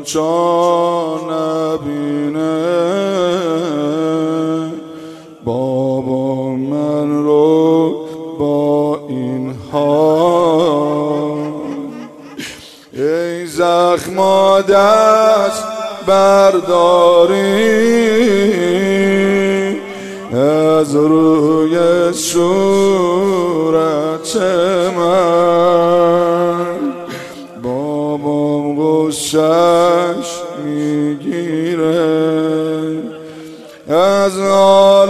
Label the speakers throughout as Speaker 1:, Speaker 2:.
Speaker 1: چون نبینه بابا من رو با این حال. ای زخما دست برداری از روی صورت من، بابام غصه‌اش میگیره از حال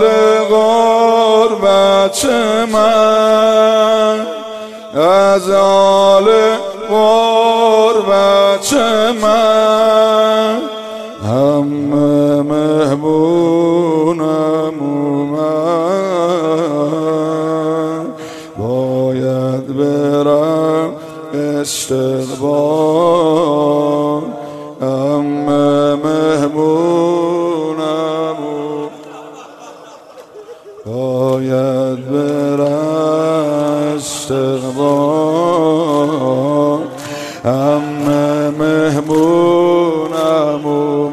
Speaker 1: غربت من، از حال غربت من. همه مهمونم اومد باید برم استقبال. همه مهمونم باید برم استقبال. همه مهمونم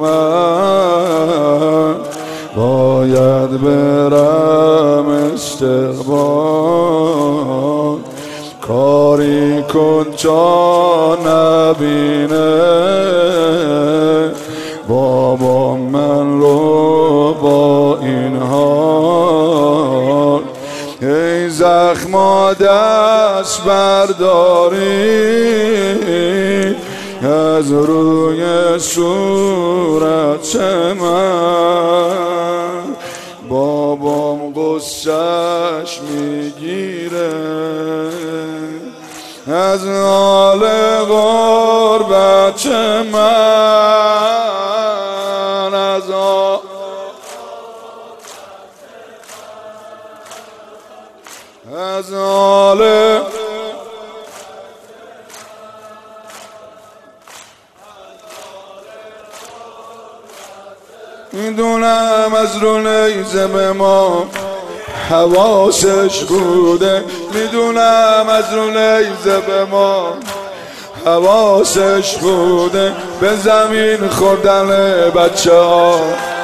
Speaker 1: اومد باید برم استقبال. کاری کن تا نبینه بابا من رو با این حال. ای زخما دست برداری از روی صورت من، بابام غصه‌اش میگیره از حال غربت من، از حال میدونم از رو نیزه به ما حواسش بوده، میدونم از رو نیزه به ما حواسش بوده، به زمین خوردن بچه ها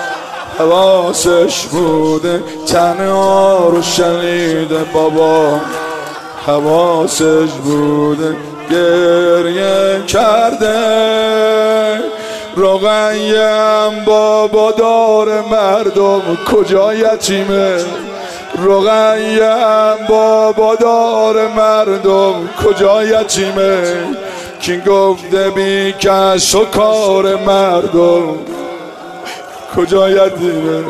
Speaker 1: حواسش بوده، تنها رو شنیده بابا حواسش بوده، گریه کرده رقیه‌ام بابا دار مردم کجا یتیمه، رقیه‌ام بابا دار مردم کجا یتیمه، کی گفته بی کس و کار مردم کجا یتیمه.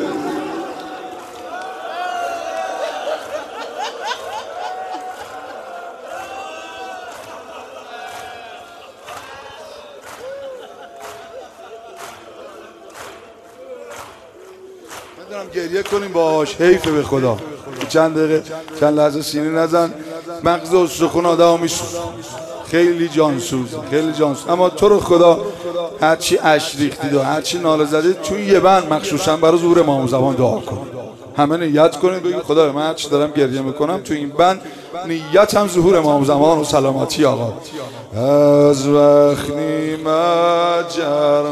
Speaker 1: میدونم گریه کنیم باش، حیفه به خدا. چند دقیقه چند لحظه سینه نزن، مغز و استخون آدم میسوز، خیلی جانسوز، خیلی جانسوز. اما تو رو خدا هرچی اش ریختید و هرچی ناله زدید توی یه بند مخصوصا برای ظهور امام زمان دعا کن. همه نیت کنید بگید خدا من هرچی دارم گریه میکنم توی این بند نیتم ظهور امام زمان و سلامتی آقا. از وقتی مجر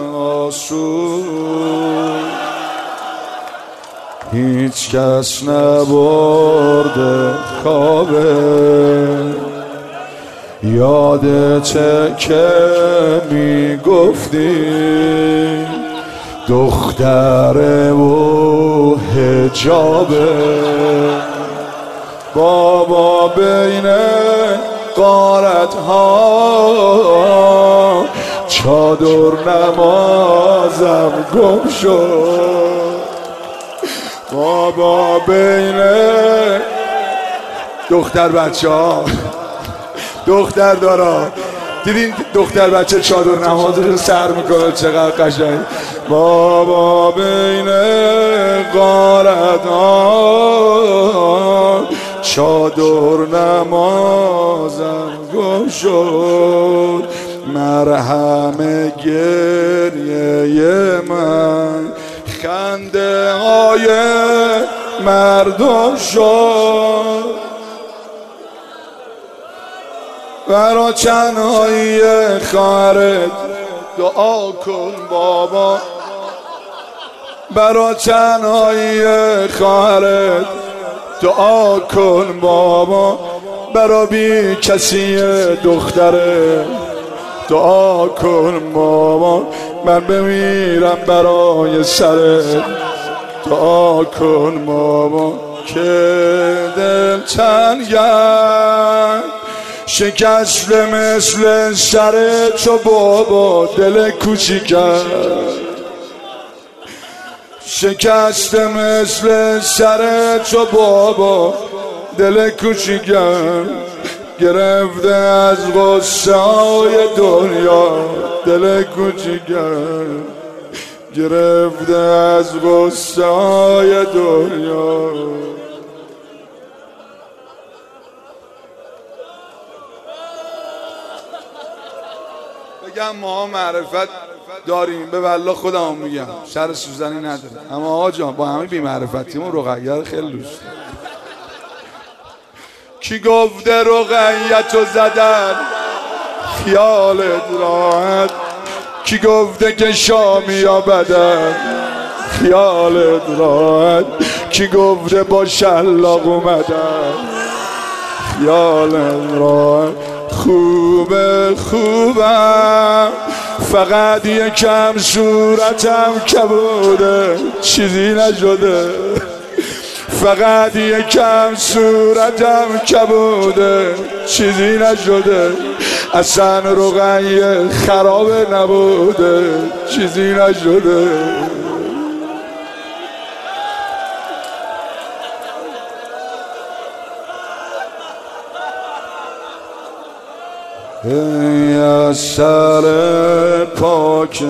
Speaker 1: آسود هیچ کس نبرده خوابه، یادته که میگفتی دختره و حجابه، بابا بین غارت ها چادر نمازم گم شد، بابا بین دختر بچه ها دختر دارا دیدین دختر بچه چادر نمازش سر میکنه چقدر قشنگ، بابا بین غارت ها چادر نمازم گم شد، مرهم گریه من خنده های مردم شد، برا چنهایی خواهرت دعا کن بابا برا تنهایی خواهرت، دعا کن بابا برا بی کسی دختره، دعا کن بابا من بمیرم برای سرت، دعا کن بابا که دل تنگم شکسته مثل سرت چو بابا دل کوچیکم، شکسته مثل سرت چو بابا دل کوچیکم، گرفته از غصه های دنیا دل کوچیکم، گرفته از غصه های دنیا. بگم ما معرفت داریم به والله خودمون میگم شر سوزنی نداره، اما آقا جان با همه بی معرفتیمون رقیه خیلی دوست. کی گفته رقیتو زدن خیالت راحت، کی گفته که شامی یا بدن خیالت راحت، کی گفته با شلاق اومدن خیالت راحت. خوبه خوبم فقط یکم صورتم کبوده چیزی نشده، فقط یکم صورتم کبوده چیزی نشده، اصلا رقیه خراب نبوده چیزی نشده. ای از سر پاک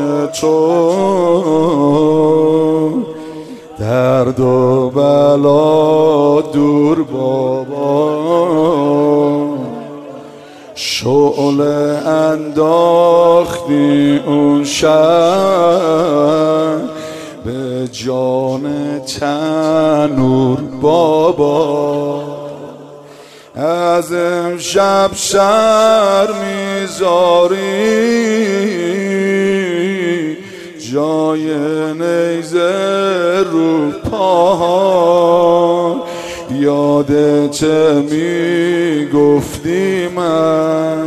Speaker 1: تو درد و بلا دور بابا، شعله انداختی اون شب به جان تنور بابا، از امشب سر میذاری جای نیزه رو پاها، یادت میگفتی من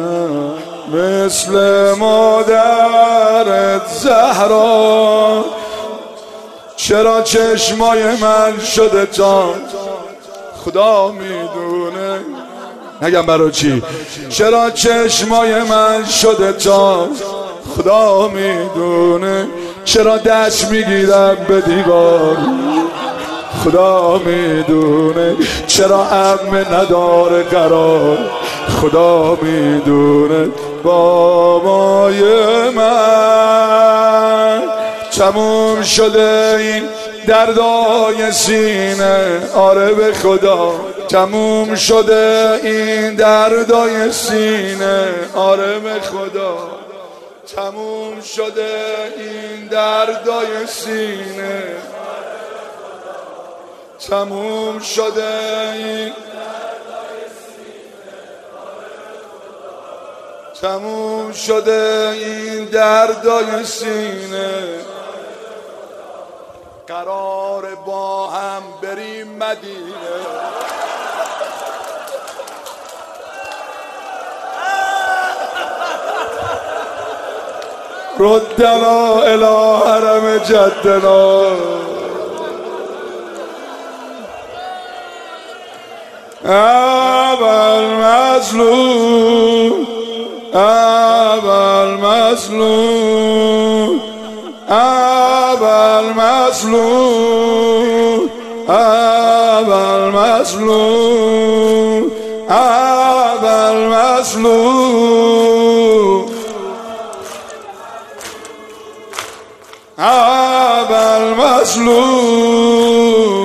Speaker 1: مثل مادرت زهرا، چرا چشمای من شده تا خدا میدونه، نگم برای چی، چرا چشمای من شده تا خدا میدونه، چرا دست میگیرم به دیوار خدا میدونه، چرا امن نداره قرار خدا میدونه. بابای من تموم شده این دردای سینه، آره به خدا تموم شده این دردای سینه، آره به خدا تموم شده این دردای سینه، تموم شده این تموم شده این دردای سینه. قرار با هم بریم مدینه، ردنا الی حرم جدنا، اول مظلوم اول مظلوم اول مظلوم اول مظلوم اول مظلوم اول مظلوم